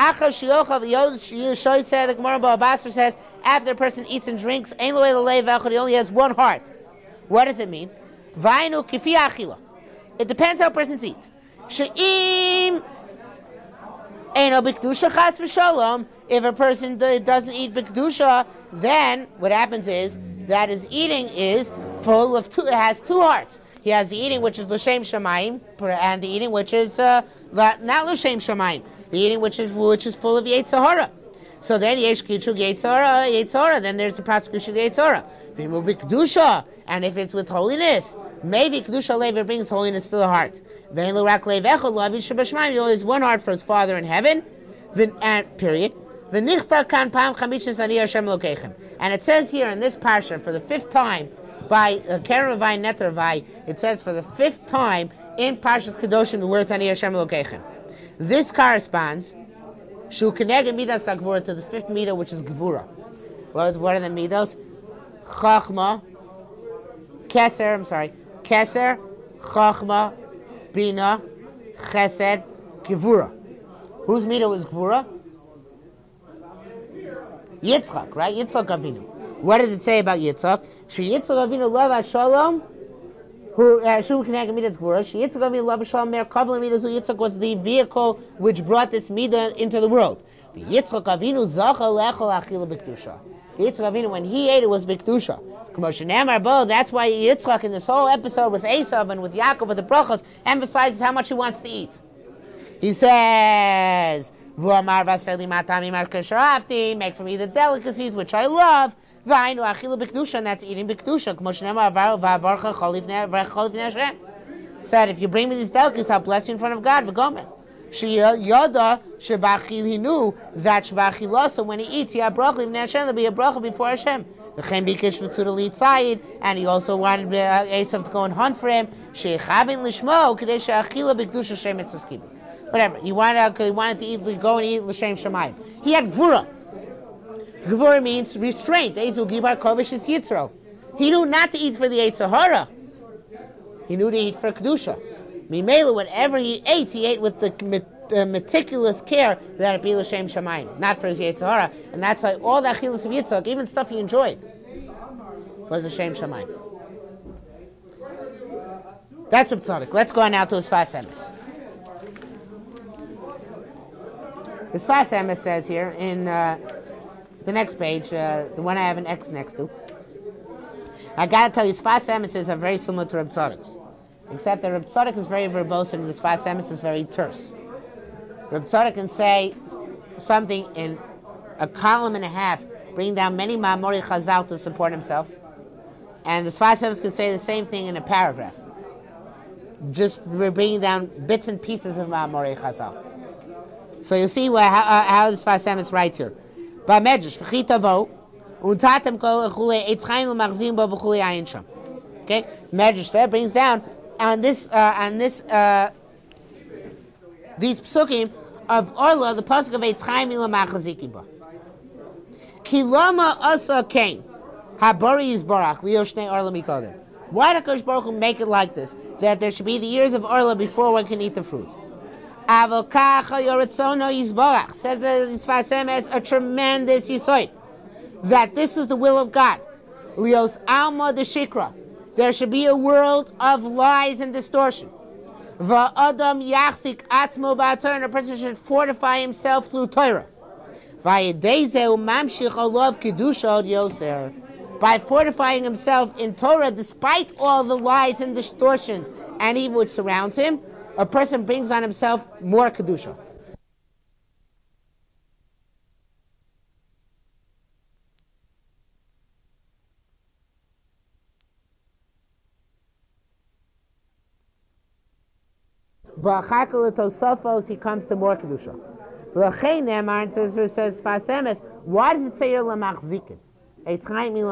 the Gemara Ba'Basra says, after a person eats and drinks, he only has one heart. What does it mean? It depends how a person eats. If a person doesn't eat b'kedusha, then what happens is that his eating is full of it has two hearts. He has the eating which is l'shem shamayim, and the eating which is not l'shem shamayim, the eating which is full of yetzer hara. So then yesh kitru yetzer hara. Then there's the prosecution of the yetzer hara. V'mu b'kedusha, and if it's with holiness, maybe kedusha lever brings holiness to the heart. He only has one heart for his Father in heaven. Period. And it says here in this parsha for the 5th time by Keren Ravai Neter Ravai, it says for the 5th time in Parshas Kedoshim the words Ani Hashem Elokeichem. This corresponds Shu Keneged Midas HaGvura to the 5th midah, which is Gvura. What are the midos? Chachma, Keser, Chachma, Bina, Chesed, Gevura. Whose midah was Gevura? Yitzchak, right? Yitzchak Avinu. What does it say about Yitzchak? She Yitzchak Avinu love Hashalom, who Shum Keneged Midas Gevura. She Yitzchak Avinu love Hashalom Mer Kavla Midas. Yitzchak was the vehicle which brought this midah into the world. Yitzchak Avinu zacha lechol achila b'kedusha. Yitzchak Avinu, when he ate, it was b'kedusha. That's why Yitzchak in this whole episode with Esav and with Yaakov with the brachos emphasizes how much he wants to eat. He says, make for me the delicacies which I love. And that's eating b'kedusha. Said, if you bring me these delicacies, I'll bless you in front of God. V'gomen. Yada shebachil, he knew that shebachilasa, when he eats, he had bracha livnei Hashem, there'll be a bracha before Hashem. And he also wanted Esav to go and hunt for him. Whatever. He wanted to eat, go and eat l'shem shamayim. He had gvura. Gvura means restraint. He knew not to eat for the Yetzer Hara. He knew to eat for kedusha. Mimela, whatever he ate with the meticulous care that it be l'shem shamayim, not for his Yetzer Hara. And that's why all the achilas of Yitzchak, even stuff he enjoyed, was l'shem shamayim. That's Reb Tzadok. Let's go on now to his Sfas Emes. His Sfas Emes says here in the next page, the one I have an X next to. I gotta tell you, Sfas Emes are very similar to Reb Tzadok's, except that Reb Tzadok is very verbose and the Sfas Emes is very terse. Reb Tzadok can say something in a column and a half, bring down many Ma'amori Chazal to support himself, and the Sfas Emes can say the same thing in a paragraph, just bringing down bits and pieces of Ma'amori Chazal. So you see how the Sfas Emes writes here. Ba'medrash v'chitavo untatem kol echule eitzchaim l'machzim bo b'chule ayin sham. Okay, Medrash there brings down on this these psukim of Orla, the pasuk of eitzchaim l'machaziki bo. Ki lama asa kain habari yizbarach liyoshnei Orla mikodem. Why did Kadosh Baruch Hu make it like this? That there should be the years of Orla before one can eat the fruit. Avokacha yoretzono yizbarach, says the Sfas Emes, a tremendous yisoid, that this is the will of God. Lios alma de shikra, there should be a world of lies and distortion. Va'adam yachzik atzmo ba'ator, and a person should fortify himself through Torah. Va'yedezeu mamshich olav kedusha od yoser, by fortifying himself in Torah despite all the lies and distortions and evil which surrounds him, a person brings on himself more kedusha. Ba'achakal tosafos, he comes to more kedusha. L'chein Ne'emar says Sfas Emes, why does it say you're l'machzikin? It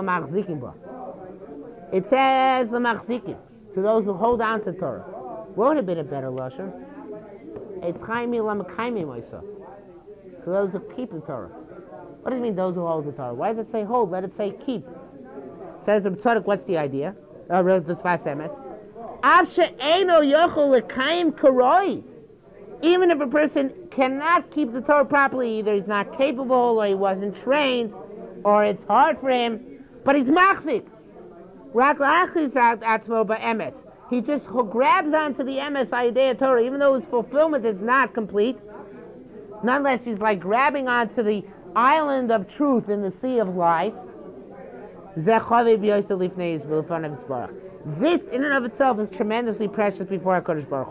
says l'machzikin, to those who hold on to Torah. What would have been a better lashon? It's chaimi lamakaimi moisa. To those who keep the Torah. What does it mean, those who hold the Torah? Why does it say hold? Let it say keep. Says Reb Tzadok, what's the idea? The Sfas Emes. Av she'eino yochel l'kaim karoi. Even if a person cannot keep the Torah properly, either he's not capable, or he wasn't trained, or it's hard for him, but he's machzik. Rak la'achlis atzmo ba'emes. He just grabs onto the emes Ayidei Torah, even though his fulfillment is not complete. Nonetheless, he's like grabbing onto the island of truth in the sea of life. This, in and of itself, is tremendously precious before HaKadosh Baruch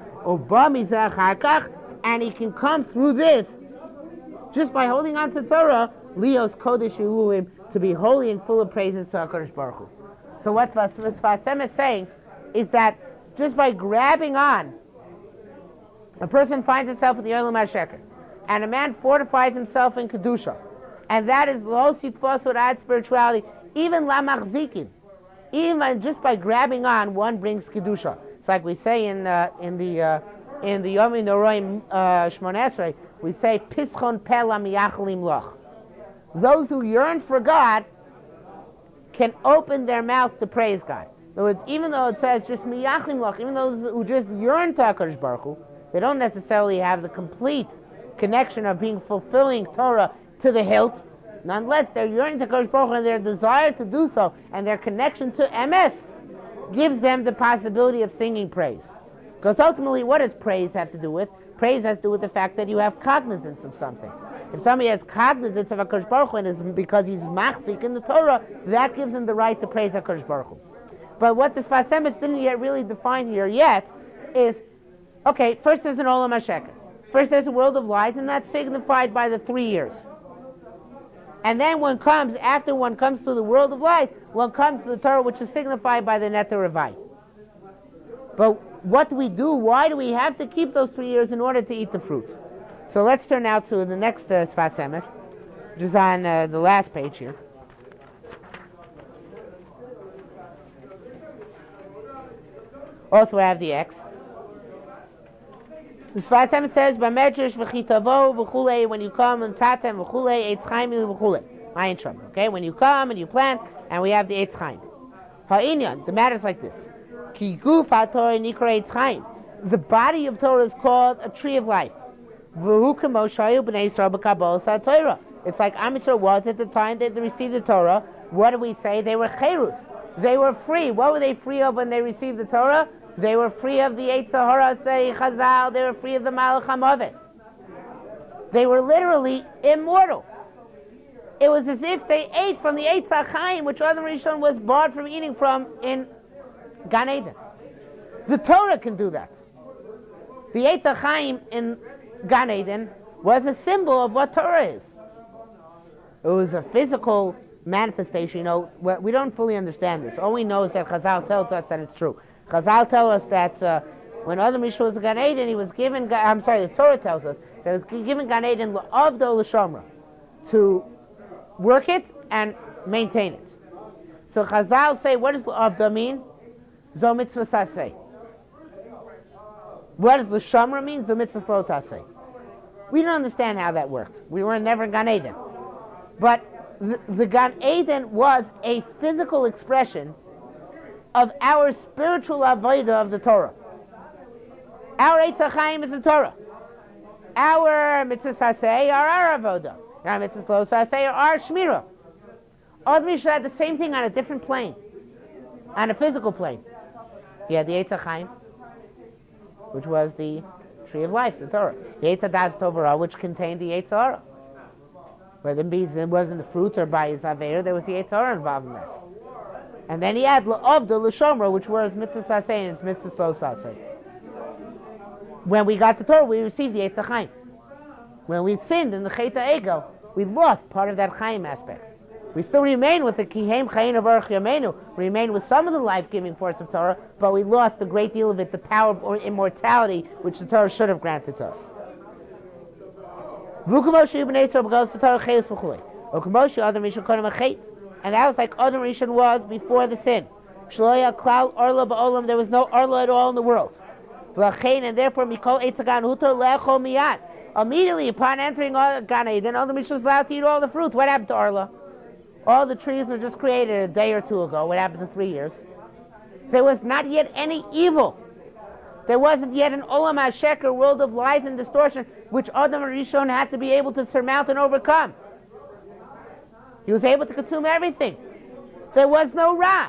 Hu. And he can come through this just by holding on to Torah, Leos Kodesh Ilulim, to be holy and full of praises to HaKadosh Baruch Hu. So what Sfas Emes is saying is that just by grabbing on, a person finds himself in the Olam HaSheker, and a man fortifies himself in Kedusha, and that is lo sitfos urad spirituality, even la machzikin, even just by grabbing on, one brings Kedusha. It's like we say in the Yomim Noroim Shmona Esrei, we say pischon pela miyachalim loch. Those who yearn for God can open their mouth to praise God. In other words, even though it says just miyachlim lach, even those who just yearn to HaKadosh Baruch Hu, they don't necessarily have the complete connection of being fulfilling Torah to the hilt. Nonetheless, they're yearning to HaKadosh Baruch Hu, and their desire to do so, and their connection to emes, gives them the possibility of singing praise. Because ultimately, what does praise have to do with? Praise has to do with the fact that you have cognizance of something. If somebody has cognizance of HaKadosh Baruch Hu and is because he's machzik in the Torah, that gives him the right to praise HaKadosh Baruch Hu. But what the Sfas Emes didn't yet really define here yet is, okay, first there's an Olam HaSheker. First there's a world of lies, and that's signified by the 3 years. And then after one comes to the world of lies, one comes to the Torah, which is signified by the Neter Revai. But what do we do? Why do we have to keep those 3 years in order to eat the fruit? So let's turn now to the next Sfas Emes, which is on the last page here. Also I have the X. The Sfas Emes says, "B'medrash v'chitavo v'chulei." When you come and tatem v'chulei, eitz chaim v'chulei. Ayin Sham. Okay, when you come and you plant, and we have the eitz chaim. Ha'inyan. The matter is like this: Ki guf ha'torah nikra eitz chaim. The body of Torah is called a tree of life. V'hu kamo shayu b'nei Yisrael b'kabbalas ha'torah. It's like Am Yisrael was at the time they received the Torah. What do we say? They were cherus. They were free. What were they free of when they received the Torah? They were free of the Eitz Hara, say Chazal. They were free of the Malach HaMavis. They were literally immortal. It was as if they ate from the Eitz HaChaim, which Adam Rishon was barred from eating from in Gan Eden. The Torah can do that. The Eitz HaChaim in Gan Eden was a symbol of what Torah is. It was a physical manifestation. You know, we don't fully understand this. All we know is that Chazal tells us that it's true. Chazal tell us that when Adam Rishon was in Gan Eden, he was given. The Torah tells us that he was given Gan Eden l'avdo l'shomra, to work it and maintain it. So Chazal say, what does l'avdo mean? Zo mitzvah saseh. What does l'shomra mean? Zo mitzvah lo taseh. We don't understand how that worked. We were never in Gan Eden, but the Gan Eden was a physical expression of our spiritual avodah of the Torah. Our Eitz HaChaim is the Torah. Our mitzvah saseh are our avodah. Our mitzvah lo saseh are our shmirah. Adam Rishon had the same thing on a different plane, on a physical plane. He had the Eitz HaChaim, which was the tree of life, the Torah. The Eitz HaDas Tovara, which contained the Eitz Hara. Whether it wasn't the fruit or by his Aveir, there was the Eitz Hara involved in that. And then he had L'Avda L'Shomra, which was Mitzvah Saseh and it's Mitzvah Lo Saseh. When we got the Torah, we received the Eitz HaChaim. When we sinned in the Chet HaEgel, we lost part of that Chaim aspect. We still remain with the Kihem Chayin of Aruch Yameinu, remain with some of the life-giving force of Torah, but we lost a great deal of it, the power of immortality, which the Torah should have granted to us. And that was like Adam Rishon was before the sin. There was no Arla at all in the world. And therefore, immediately upon entering Gan Eden, Adam Rishon was allowed to eat all the fruit. What happened to Arla? All the trees were just created a day or two ago. What happened in 3 years? There was not yet any evil. There wasn't yet an Olam HaSheker, world of lies and distortion, which Adam Rishon had to be able to surmount and overcome. He was able to consume everything. There was no Ra.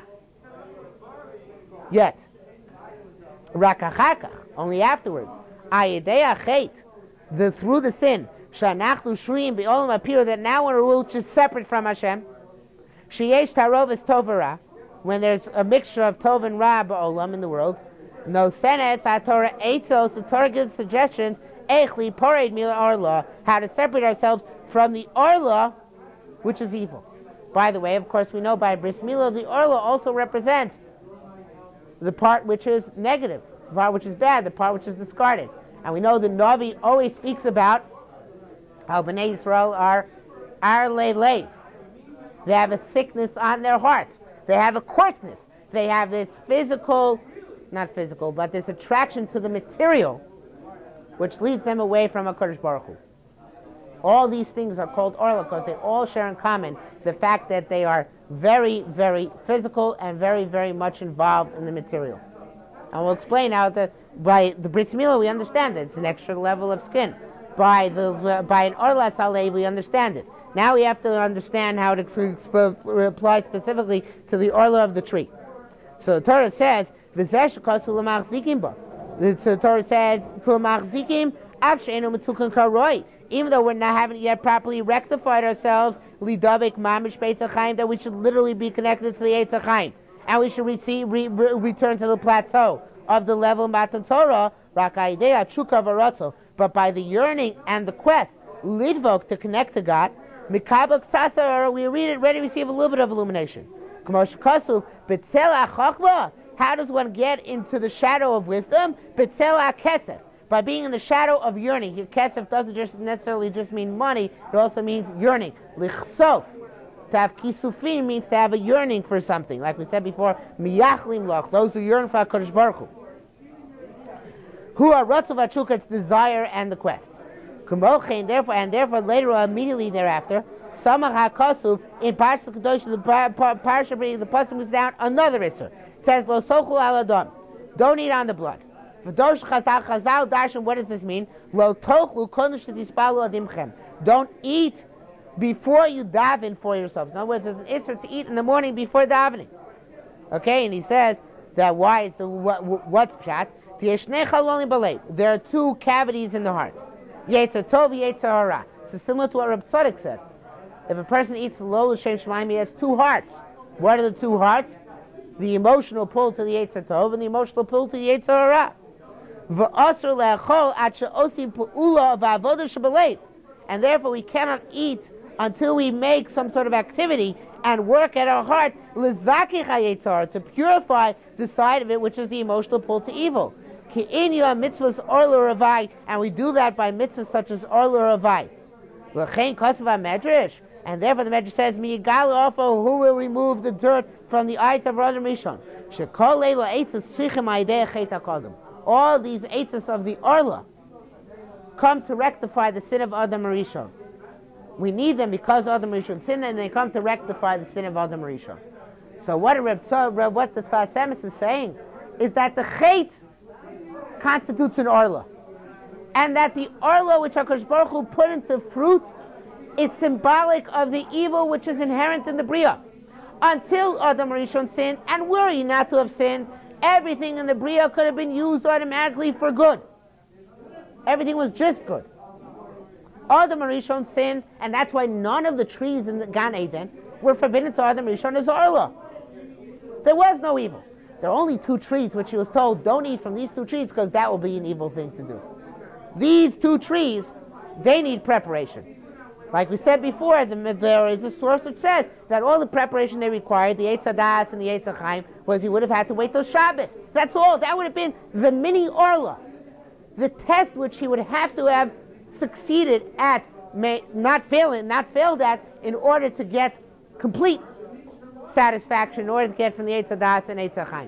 Yet. Rak achakach, only afterwards. Ayedei achet, through the sin, shanachnu shriim be'olam appear, that now we're which is separate from Hashem. Sheyesh tarov is tov and ra, when there's a mixture of tov and ra ba'olam in the world. No senes haTorah eitzos, the Torah gives suggestions, echli pored mila arla, how to separate ourselves from the arla, which is evil. By the way, of course, we know by bris milah, the arla also represents the part which is negative, the part which is bad, the part which is discarded. And we know the Navi always speaks about how Bnei Yisrael are leiv. They have a thickness on their hearts. They have a coarseness. They have this not physical, but this attraction to the material, which leads them away from HaKadosh Baruch Hu. All these things are called Orla because they all share in common the fact that they are very, very physical and very, very much involved in the material. And we'll explain how that by the Bris Milah we understand it. It's an extra level of skin. By an Orla Saleh we understand it. Now we have to understand how it applies specifically to the Orla of the tree. So the Torah says, the Torah says, even though we haven't yet properly rectified ourselves, lidavik mamish beitz hachaim, that we should literally be connected to the Eitz hachaim, and we should return to the plateau of the level of Matan Torah, rak ha'idei ha'tshuka v'ratzo, but by the yearning and the quest, lidvok, to connect to God, mikabel k'tzasar, we read it, ready to receive a little bit of illumination. K'mosh kasu, b'tzel ha'chachma, how does one get into the shadow of wisdom? B'tzel ha'kesef, by being in the shadow of yearning. Here, kesef doesn't just necessarily just mean money, it also means yearning. Lichsof, to have kisufim means to have a yearning for something. Like we said before, miyachlim loch, those who yearn for HaKadosh Baruch Hu. Who are ratzu v'atshuka, its desire and the quest. Kumochein, therefore later on, immediately thereafter, Samach HaKasuv, in Parsha Kadosh, the Pasuk moves down another issur. It says, Lo sochul al adam, don't eat on the blood. V'dosh chazal darshan, what does this mean? Lo tochlu kodesh tispalu adimchem, don't eat before you daven for yourselves. In other words, there's an issur to eat in the morning before davening. Okay, and he says that why? So what's pshat? There are two cavities in the heart. Yetzer tov, yetzer hara. So similar to what Reb Tzadok said. If a person eats lo l'shem shemaim, he has two hearts. What are the two hearts? The emotional pull to the yetzer tov and the emotional pull to the yetzer hara. V'asur le'achol at she'osim pu'ula v'avodah shebeleiv. And therefore we cannot eat until we make some sort of activity and work at our heart, l'zakich ha'yetzer, to purify the side of it which is the emotional pull to evil. Ki'inya mitzvahs orla ravai, and we do that by mitzvahs such as orla ravai. L'chein kosva medrash, and therefore the medrash says, miyigal ofo, who will remove the dirt from the eyes of Adam Rishon? Shekol leila eitzes tzrichem ha'idei chet ha'kodem. All these eitzes of the orla come to rectify the sin of Adam Rishon. We need them because Adam Rishon sinned, and they come to rectify the sin of Adam Rishon. So what the Sfas Emes is saying is that the chet constitutes an orla, and that the orla which HaKadosh Baruch Hu put into fruit is symbolic of the evil which is inherent in the Bria. Until Adam Rishon sinned, and were he not to have sinned, everything in the Bria could have been used automatically for good. Everything was just good. Adam Rishon sinned, and that's why none of the trees in the Gan Eden were forbidden to Adam Rishon as orla. There was no evil. There are only two trees which he was told, don't eat from these two trees because that will be an evil thing to do. These two trees, they need preparation. Like we said before, there is a source which says that all the preparation they required, the Eitz Hadas and the Eitz Hachaim, was he would have had to wait till Shabbos. That's all. That would have been the mini orla. The test which he would have to have succeeded at, not failed at, in order to get complete satisfaction, in order to get from the Eitz Hadas and Eitz Hachaim.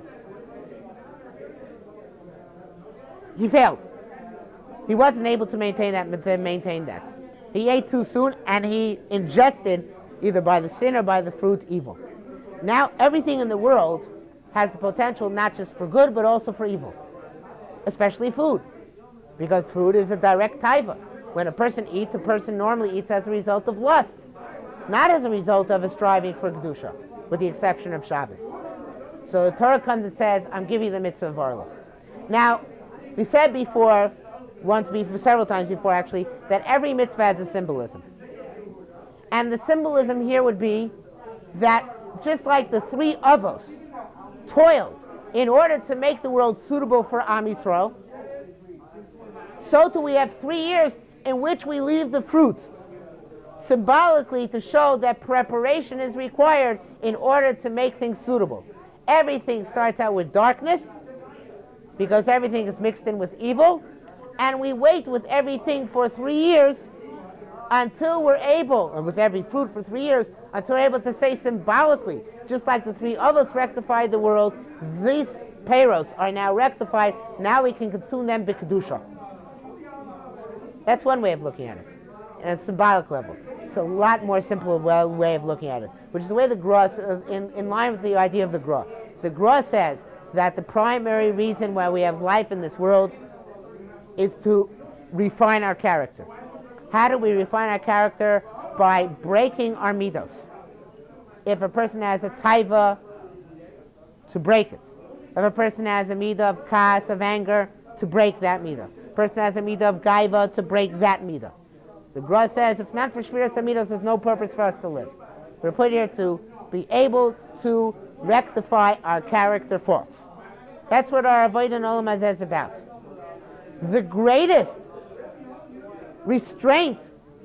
He failed. He wasn't able to maintain that. He ate too soon, and he ingested, either by the sin or by the fruit, evil. Now everything in the world has the potential not just for good, but also for evil. Especially food. Because food is a direct taiva. When a person eats, a person normally eats as a result of lust, not as a result of a striving for Kedusha, with the exception of Shabbos. So the Torah comes and says, I'm giving you the mitzvah of Orla. Now, we said before, several times before actually, that every mitzvah has a symbolism. And the symbolism here would be that just like the three avos toiled in order to make the world suitable for Am Yisrael, so too we have 3 years in which we leave the fruits, symbolically to show that preparation is required in order to make things suitable. Everything starts out with darkness, because everything is mixed in with evil, and we wait with everything for 3 years until we're able, or with every fruit for 3 years, until we're able to say symbolically, just like the three of us rectified the world, these peiros are now rectified, now we can consume them b'kedusha. That's one way of looking at it, at a symbolic level. It's a lot more simple way of looking at it, which is the way the Gra, in line with the idea of the Gra. The Gra says that the primary reason why we have life in this world is to refine our character. How do we refine our character? By breaking our midos. If a person has a taiva, to break it. If a person has a midah of kas, of anger, to break that midah. A person has a midah of gaiva, to break that midah. The Gra says, if not for Shviras Hamidus, there's no purpose for us to live. We're put here to be able to rectify our character faults. That's what our Avodah Olam Hazeh is about. The greatest restraint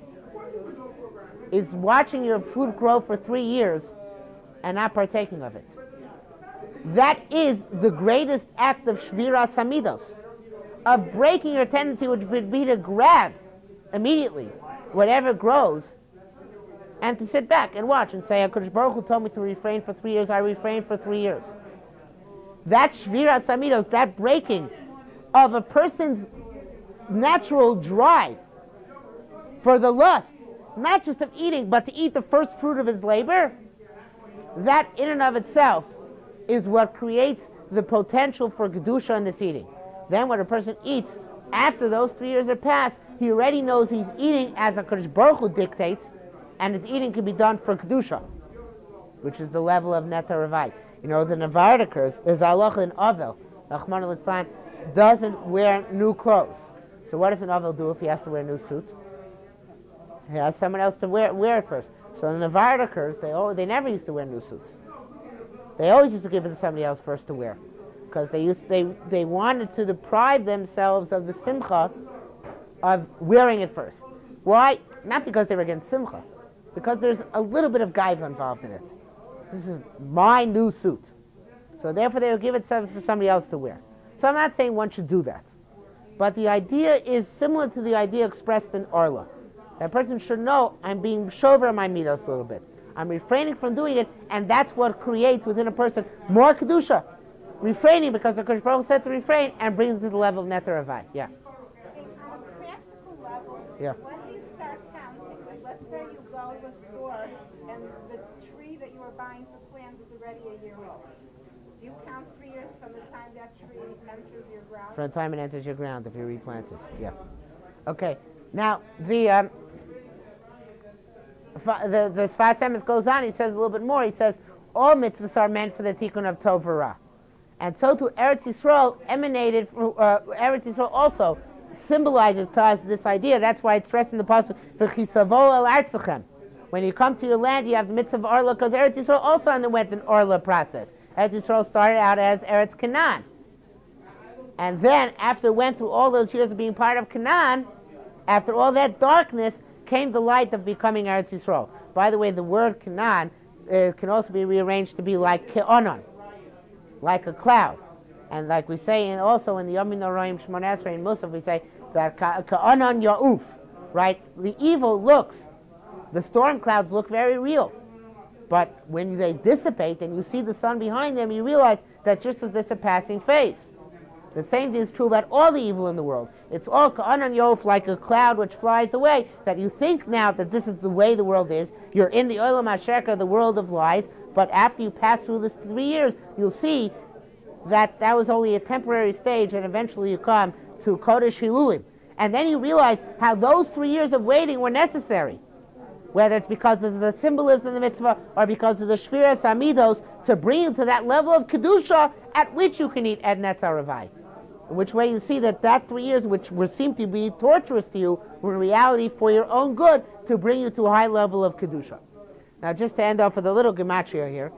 is watching your food grow for 3 years and not partaking of it. That is the greatest act of Shviras Hamidus, of breaking your tendency, which would be to grab immediately whatever grows and to sit back and watch and say, HaKadosh Baruch Hu told me to refrain for 3 years, I refrained for 3 years. That Shviras Hamidus, that breaking of a person's natural drive for the lust, not just of eating, but to eat the first fruit of his labor, that in and of itself is what creates the potential for Kedusha in this eating. Then when a person eats, after those 3 years have passed, he already knows he's eating as HaKadosh Baruch Hu dictates, and his eating can be done for Kedusha, which is the level of Netar Ravai. You know, the Navardikers, there's halacha in Avel, Rahman al-Islam, doesn't wear new clothes. So what does an Avel do if he has to wear a new suit? He has someone else to wear it first. So the Navardikers, they never used to wear new suits. They always used to give it to somebody else first to wear, because they wanted to deprive themselves of the simcha of wearing it first. Why? Not because they were against simcha, because there's a little bit of gaiva involved in it. This is my new suit. So therefore they would give it for somebody else to wear. So I'm not saying one should do that. But the idea is similar to the idea expressed in Orla. That person should know, I'm being shover my midos a little bit. I'm refraining from doing it, and that's what creates within a person more Kedusha. Refraining because the Kodesh Baruch Hu said to refrain, and brings it to the level of Netar Ravai. Yeah. Okay, on a practical level, Yeah. when do you start counting? Like, let's say you go to a store and the tree that you were buying to plant is already a year old. Do you count 3 years from the time that tree enters your ground? From the time it enters your ground, if you replant it. Yeah. Okay. Now, the Sfas Emes goes on, he says a little bit more. He says, all mitzvahs are meant for the tikkun of Tov Ra. And so too, Eretz Yisrael emanated from, Eretz Yisrael also symbolizes to us this idea. That's why it's stressed in the pasuk, V'chisavo el artzachem. When you come to your land, you have the mitzvah of Orla, because Eretz Yisrael also underwent an Orla process. Eretz Yisrael started out as Eretz Canaan. And then, after it went through all those years of being part of Canaan, after all that darkness, came the light of becoming Eretz Yisrael. By the way, the word Canaan can also be rearranged to be like Ke'onon, like a cloud. And like we say also in the Yom Noraim Shmona Esrei in Musaf, we say that Ke'onon Ya'uf, right? The evil looks, the storm clouds look very real. But when they dissipate and you see the sun behind them, you realize that just as this is a passing phase. The same thing is true about all the evil in the world. It's all ka'anan yof, like a cloud which flies away, that you think now that this is the way the world is. You're in the olam hasheka, the world of lies, but after you pass through this 3 years, you'll see that that was only a temporary stage, and eventually you come to Kodesh Hilulim. And then you realize how those 3 years of waiting were necessary, whether it's because of the symbolism of the mitzvah or because of the Shviras Hamidus, to bring you to that level of Kedusha at which you can eat Ed Netzar Ravai. In which way you see that 3 years, which would seem to be torturous to you, were in reality for your own good, to bring you to a high level of Kedusha. Now, just to end off with a little gematria here.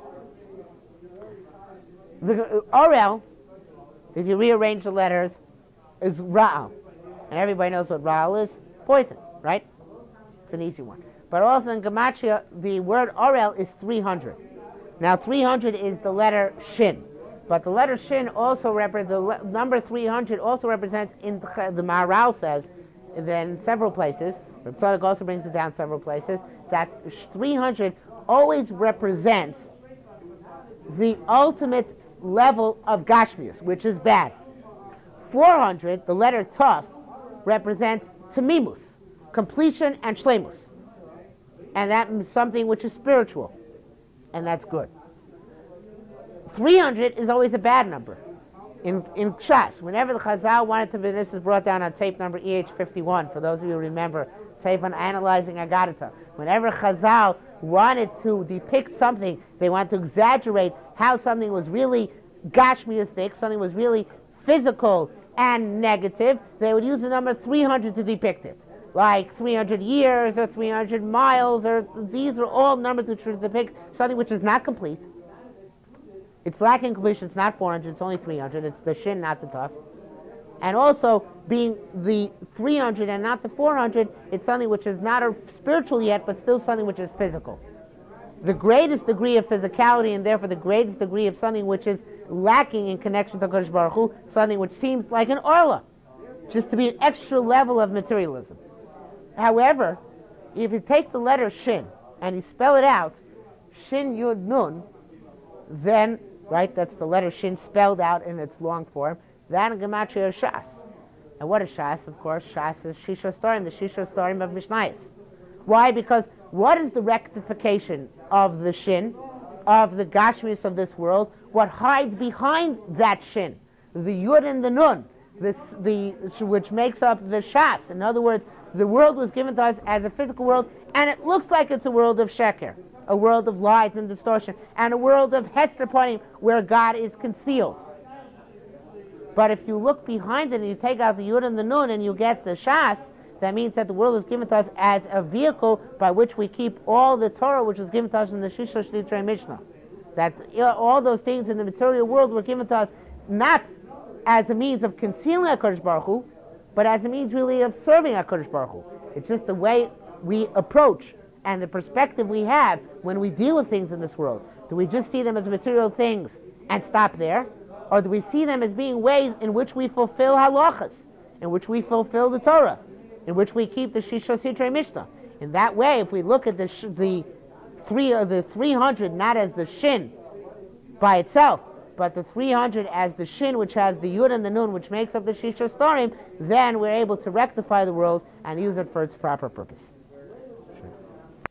The Orel, if you rearrange the letters, is Ra'al. And everybody knows what Ra'al is. Poison, right? It's an easy one. But also in gematria, the word Orel is 300. Now, 300 is the letter Shin. But the letter Shin also represents, the number 300 also represents, in the Maharal says, in several places, Reb Tzadok also brings it down several places, that 300 always represents the ultimate level of Gashmius, which is bad. 400, the letter Tov, represents Tamimus, completion and Shlemus. And that is something which is spiritual, and that's good. 300 is always a bad number. In Shas, whenever the Chazal wanted to be, this is brought down on tape number EH51, for those of you who remember, tape on analyzing Agadata. Whenever Chazal wanted to depict something, they wanted to exaggerate how something was really gashmiistic, something was really physical and negative, they would use the number 300 to depict it. like 300 years or 300 miles, or these are all numbers which depict something which is not complete. It's lacking completion. It's not 400. It's only 300. It's the shin, not the tuf. And also, being the 300 and not the 400, it's something which is not a spiritual yet, but still something which is physical. The greatest degree of physicality, and therefore the greatest degree of something which is lacking in connection to HaKadosh Baruch Hu, something which seems like an orla, just to be an extra level of materialism. However, if you take the letter shin and you spell it out, shin yud nun, then, right, that's the letter shin spelled out in its long form, then gematria is shas. And what is shas? Of course, shas is shisha storim, the shisha storim of Mishnayos. Why? Because what is the rectification of the shin, of the gashmius of this world? What hides behind that shin? The yud and the nun, which makes up the shas. In other words, the world was given to us as a physical world, and it looks like it's a world of sheker, a world of lies and distortion, and a world of hester pointing where God is concealed. But if you look behind it and you take out the yud and the nun and you get the shas, that means that the world was given to us as a vehicle by which we keep all the Torah which was given to us in the Shisha Shlitrei Mishnah. That all those things in the material world were given to us not as a means of concealing HaKadosh Baruch Hu, but as a means really of serving HaKadosh Baruch Hu. It's just the way we approach and the perspective we have when we deal with things in this world. Do we just see them as material things and stop there? Or do we see them as being ways in which we fulfill halachas, in which we fulfill the Torah, in which we keep the Shisha Sitrei Mishnah? In that way, if we look at the 300 not as the shin by itself, but the 300 as the shin which has the yud and the nun which makes up the Shisha Storim, then we're able to rectify the world and use it for its proper purpose.